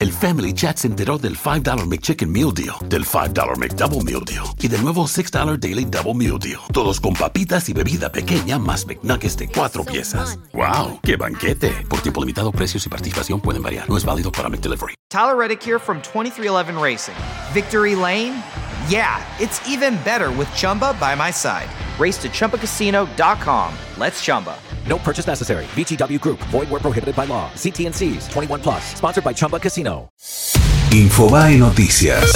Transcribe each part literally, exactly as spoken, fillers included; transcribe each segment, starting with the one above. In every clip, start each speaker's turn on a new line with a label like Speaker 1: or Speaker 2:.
Speaker 1: El Family Chat se enteró del five dollar McChicken Meal Deal, del five dollar McDouble Meal Deal y del nuevo six dollar Daily Double Meal Deal. Todos con papitas y bebida pequeña más McNuggets de cuatro piezas. ¡Wow! ¡Qué banquete! Por tiempo limitado, precios y participación pueden variar. No es válido para McDelivery.
Speaker 2: Tyler Reddick here from twenty-three eleven Racing. Victory Lane? Yeah, it's even better with Chumba by my side. Race to Chumba Casino dot com. Let's Chumba.
Speaker 3: No purchase necessary. V G W Group. Void where prohibited by law. C T and C's. twenty-one plus. Sponsored by Chumba Casino.
Speaker 4: Infobae Noticias.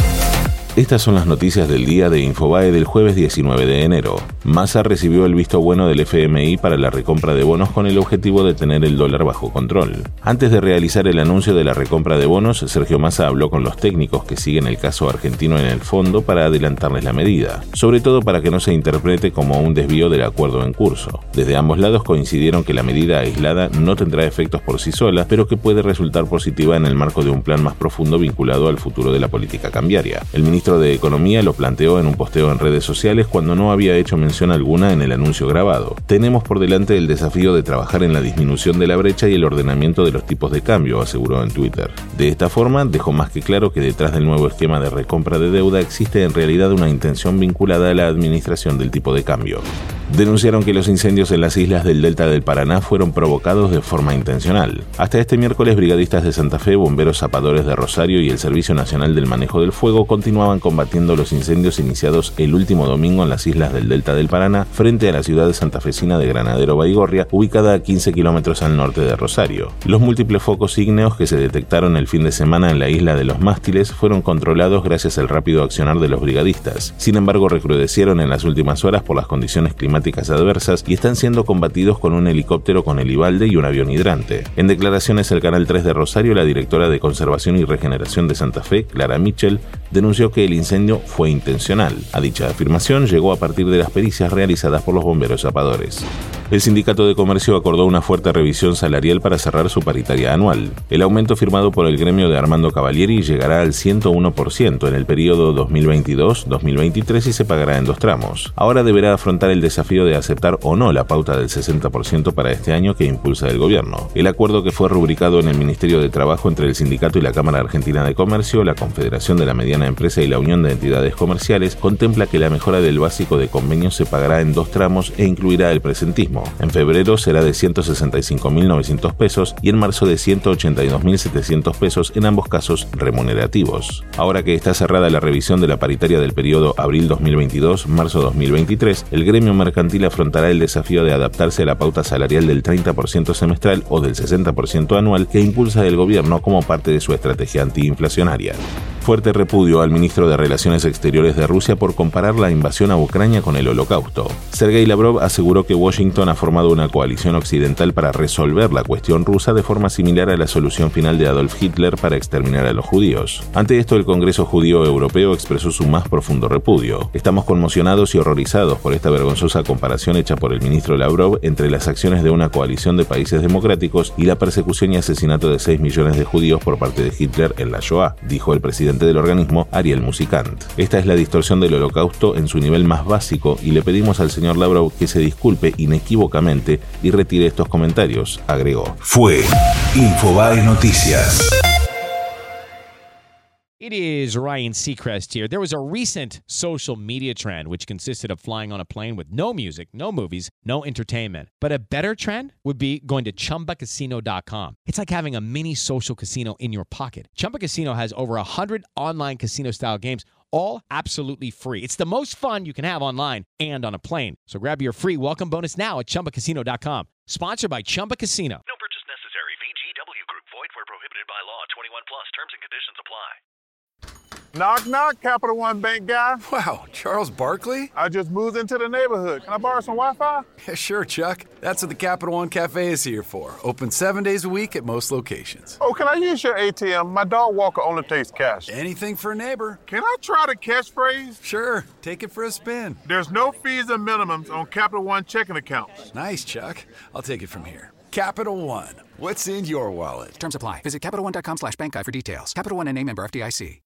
Speaker 5: Estas son las noticias del día de Infobae del jueves diecinueve de enero. Massa recibió el visto bueno del F M I para la recompra de bonos con el objetivo de tener el dólar bajo control. Antes de realizar el anuncio de la recompra de bonos, Sergio Massa habló con los técnicos que siguen el caso argentino en el fondo para adelantarles la medida, sobre todo para que no se interprete como un desvío del acuerdo en curso. Desde ambos lados coincidieron que la medida aislada no tendrá efectos por sí sola, pero que puede resultar positiva en el marco de un plan más profundo vinculado al futuro de la política cambiaria. El ministro de Economía lo planteó en un posteo en redes sociales cuando no había hecho mención alguna en el anuncio grabado. Tenemos por delante el desafío de trabajar en la disminución de la brecha y el ordenamiento de los tipos de cambio, aseguró en Twitter. De esta forma, dejó más que claro que detrás del nuevo esquema de recompra de deuda existe en realidad una intención vinculada a la administración del tipo de cambio. Denunciaron que los incendios en las islas del Delta del Paraná fueron provocados de forma intencional. Hasta este miércoles, brigadistas de Santa Fe, bomberos zapadores de Rosario y el Servicio Nacional del Manejo del Fuego continuaban combatiendo los incendios iniciados el último domingo en las islas del Delta del Paraná, frente a la ciudad santafesina de Granadero Baigorria, ubicada a quince kilómetros al norte de Rosario. Los múltiples focos ígneos que se detectaron el fin de semana en la isla de los Mástiles fueron controlados gracias al rápido accionar de los brigadistas. Sin embargo, recrudecieron en las últimas horas por las condiciones climáticas adversas y están siendo combatidos con un helicóptero con helibalde y un avión hidrante. En declaraciones al Canal tres de Rosario, la directora de Conservación y Regeneración de Santa Fe, Clara Mitchell, denunció que el incendio fue intencional. A dicha afirmación llegó a partir de las pericias realizadas por los bomberos zapadores. El Sindicato de Comercio acordó una fuerte revisión salarial para cerrar su paritaria anual. El aumento firmado por el gremio de Armando Cavalieri llegará al ciento uno por ciento en el periodo dos mil veintidós dos mil veintitrés y se pagará en dos tramos. Ahora deberá afrontar el desafío de aceptar o no la pauta del sesenta por ciento para este año que impulsa el gobierno. El acuerdo, que fue rubricado en el Ministerio de Trabajo entre el sindicato y la Cámara Argentina de Comercio, la Confederación de la Mediana Empresa y la Unión de Entidades Comerciales, contempla que la mejora del básico de convenio se pagará en dos tramos e incluirá el presentismo. En febrero será de ciento sesenta y cinco mil novecientos pesos y en marzo de ciento ochenta y dos mil setecientos pesos, en ambos casos remunerativos. Ahora que está cerrada la revisión de la paritaria del periodo abril dos mil veintidós-marzo dos mil veintitrés, el gremio mercantil afrontará el desafío de adaptarse a la pauta salarial del treinta por ciento semestral o del sesenta por ciento anual que impulsa el gobierno como parte de su estrategia antiinflacionaria. Fuerte repudio al ministro de Relaciones Exteriores de Rusia por comparar la invasión a Ucrania con el Holocausto. Sergei Lavrov aseguró que Washington ha formado una coalición occidental para resolver la cuestión rusa de forma similar a la solución final de Adolf Hitler para exterminar a los judíos. Ante esto, el Congreso Judío Europeo expresó su más profundo repudio. Estamos conmocionados y horrorizados por esta vergonzosa comparación hecha por el ministro Lavrov entre las acciones de una coalición de países democráticos y la persecución y asesinato de seis millones de judíos por parte de Hitler en la Shoah, dijo el presidente del organismo, Ariel Musicant. Esta es la distorsión del Holocausto en su nivel más básico y le pedimos al señor Lavrov que se disculpe inequívocamente y retire estos comentarios, agregó.
Speaker 4: Fue Infobae Noticias.
Speaker 6: It is Ryan Seacrest here. There was a recent social media trend which consisted of flying on a plane with no music, no movies, no entertainment. But a better trend would be going to Chumba Casino dot com. It's like having a mini social casino in your pocket. Chumba Casino has over one hundred online casino-style games, all absolutely free. It's the most fun you can have online and on a plane. So grab your free welcome bonus now at Chumba Casino dot com. Sponsored by Chumba Casino.
Speaker 7: No purchase necessary. V G W Group. Void where prohibited by law. twenty-one plus. Terms and conditions apply.
Speaker 8: Knock, knock, Capital One Bank guy.
Speaker 9: Wow, Charles Barkley?
Speaker 8: I just moved into the neighborhood. Can I borrow some Wi-Fi?
Speaker 9: Yeah, sure, Chuck. That's what the Capital One Cafe is here for. Open seven days a week at most locations.
Speaker 8: Oh, can I use your A T M? My dog Walker only takes cash.
Speaker 9: Anything for a neighbor.
Speaker 8: Can I try the catchphrase?
Speaker 9: Sure, take it for a spin.
Speaker 8: There's no fees and minimums on Capital One checking accounts.
Speaker 9: Nice, Chuck. I'll take it from here. Capital One. What's in your wallet?
Speaker 10: Terms apply. Visit CapitalOne.com slash bank guide for details. Capital One and A member F D I C.